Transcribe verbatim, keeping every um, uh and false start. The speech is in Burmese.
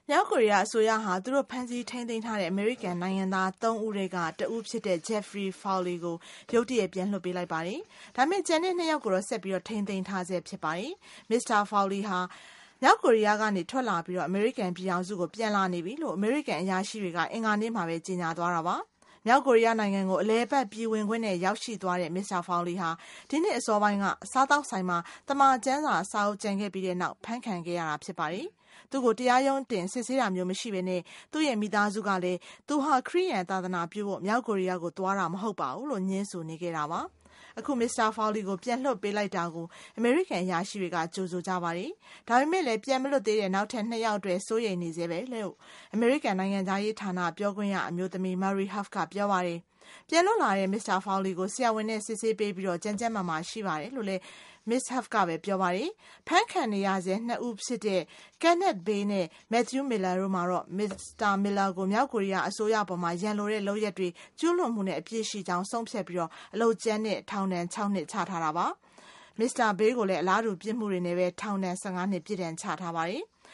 မြောက်ကိုရီးယားအစိုးရဟာသူတို့ဖမ်းဆီးထိန်းသိမ်းထားတဲ့အမေရိကန်နိုင်ငံသားသုံးဦးတွေကတဦးဖြစ်တဲ့ Jeffrey Foley ကိုရုတ်တရက်ပြန်လွှတ်ပေးလိုက်ပါတယ်။ဒါပေမဲ့ကျန်တဲ့နှစ်ယောက်ကိုတော့ဆက်ပြီးတော့ထိန်းသိမ်းထားဆဲဖြစ်ပါတယ်။ မစ္စတာ Foley ဟာမြောက်ကိုရီးယားကနေထွက်လာပြီးတော့အမေရိကန်ပြည်ထောင်စုကိုပြန်လာနေပြီလို့အမေရိကန်အရာရှိတွေကအင်္ဂါနေ့မှာပဲကြေညာသွားတာပါ။မြောက်ကိုရီးယားနိုင်ငံကိုအလဲပတ်ပြည်ဝင်ခွင့်နဲ့ရောက်ရှိသွားတဲ့မစ္စတာ Foley ဟာဒီနှစ်အစောပိုင်းကစားတောက်ဆိုင်မှာတမန်ကျန်းစာစာအုပ်ကြံခဲ့ပြီးတဲ့နောက်ဖမ်းခံခဲ့ရတာဖြစ်ပါတယ်။သူ့ကိုတရားရုံးတင်စစ်ဆေးတာမျိုးမရှိဘဲနဲ့သူ့ရဲ့မိသားစုကလည်းသူဟာခရစ်ယာန်သာသနာပြုဖို့မြောက်ကိုရီးယားကိုသွားတာမဟုတ်ပါဘူးလို့ညင်းဆိုနေခဲ့တာပါ။အခုမစ္စတာ Foley ကိုပြန်လွှတ်ပေးလိုက်တာကိုအမေရိကန်အရာရှိတွေကကြိုဆိုကြပါတယ်။ဒါပေမဲ့လည်းပြန်မလွတ်သေးတဲ့နောက်ထပ်နှစ်ယောက်အတွက်စိုးရိမ်နေသေးပဲလို့အမေရိကန်နိုင်ငံသားရေးဌာနပြောခွင့်ရအမျိုးသမီး Marie Harf ကပြောပါတယ်။ပြန်လွတ်လာတဲ့မစ္စတာ Foley ကိုဆရာဝန်နဲ့စစ်ဆေးပေးပြီးတော့ကြမ်းကြမ်းမာမာရှိပါတယ်လို့လည်းMiss Huff ကပဲပြောပါတယ်။ဖမ်းခံနေရဆဲနှစ်ဦးဖြစ်တဲ့ Kenneth Bae နဲ့ Matthew Miller တို့မှာတော့ မစ္စတာ Miller ကိုမြောက်ကိုရီးယားအစိုးရပေါ်မှာရန်လိုတဲ့လုပ်ရက်တွေကျူးလွန်မှုနဲ့အပြစ်ရှိကြောင်းဆုံးဖြတ်ပြီးတော့အလုပ်ကျန်းနဲ့ထောင်ဒဏ်၆နှစ်ချထားတာပါ။မစ္စတာ Bae ကိုလည်းအလားတူပြစ်မှုတွေနဲ့ပဲထောင်ဒဏ်၁၅နှစ်ပြစ်ဒဏ်ချထားပါတယ်။